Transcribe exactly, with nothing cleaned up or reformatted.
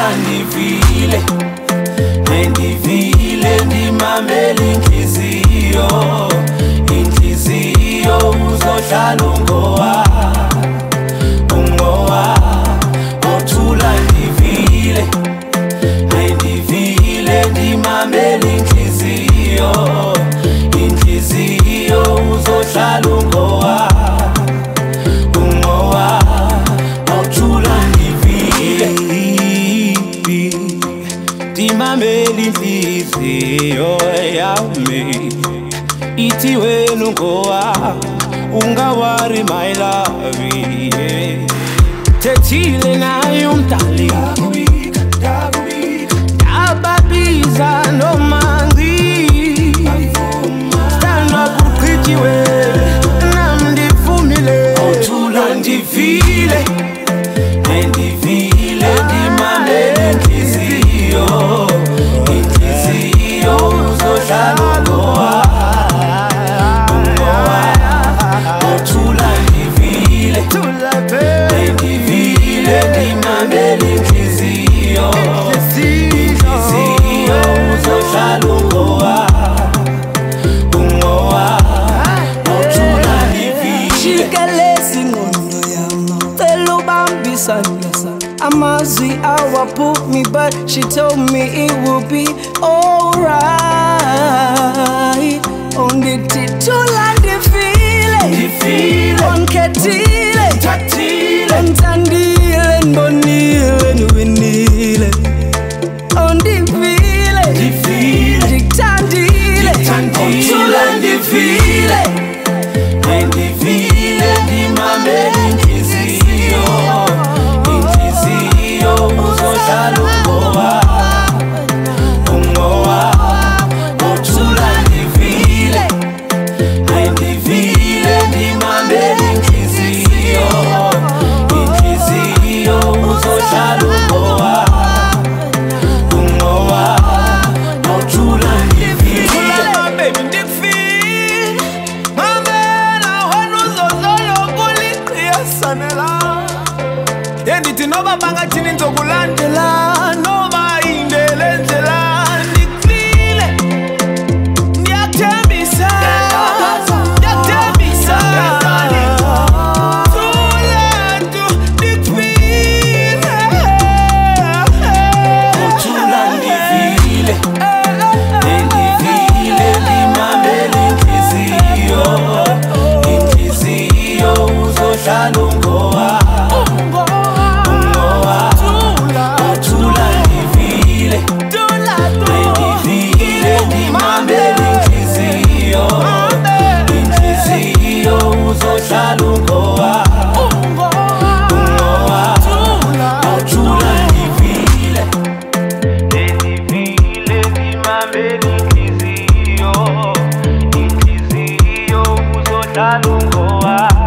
awuthula ndivile ndivile ndimamele inhliziyo inhliziyo uzohlala ungowa ungowa awuthula ndivile ndivile ndimamele inhliziyo inhliziyo uzohlala ungowa ungowa awuthula ndivile ndimamele inhliziyo yami ithi wena ungowa ungawari my love yeah. Thethile naye umdali ababiza nomanzi stand up uqhijiwe nami ndivumile awuthula ndivile ndivile ndimamele inhliziyo inhliziyo uzohlala ungowa ungowa awuthula ndivile ndivile ndimamele inhliziyo inhliziyo uzohlala ungowa ungowa awuthula ndivile shikelezi ngqondo yami cela ubambisana amazwi awaphook me but she told me it would be alright ondithi thula ndivile ndivile onkhethile thathile ngithandile ngibonile niwinile ondivile ndivile ngithandile awuthula ndivile ndivile ndimamele inhliziyo inhliziyo uzohlala ungowa ungowa awuthula ndivile ndivile ndimamele inhliziyo inhliziyo uzohlala ungowa ungowa awuthula ndivile baby ndikufile mamela wena uzozola kuliqhiyasanela yendithi noba bangathini ndizokulandela noba indlela endlela ndikufile ndiyakuthembisa ndiyakuthembisa thula nto ndikufile awuthula ndivile ndivile ndimamele inhliziyo inhliziyo uzohlala ungowa ungowa awuthula ndivile ndivile ndimamele inhliziyo inhliziyo uzohlala ungowa ungowa awuthula ndivile ndivile ndimamele inhliziyo inhliziyo uzohlala ungowa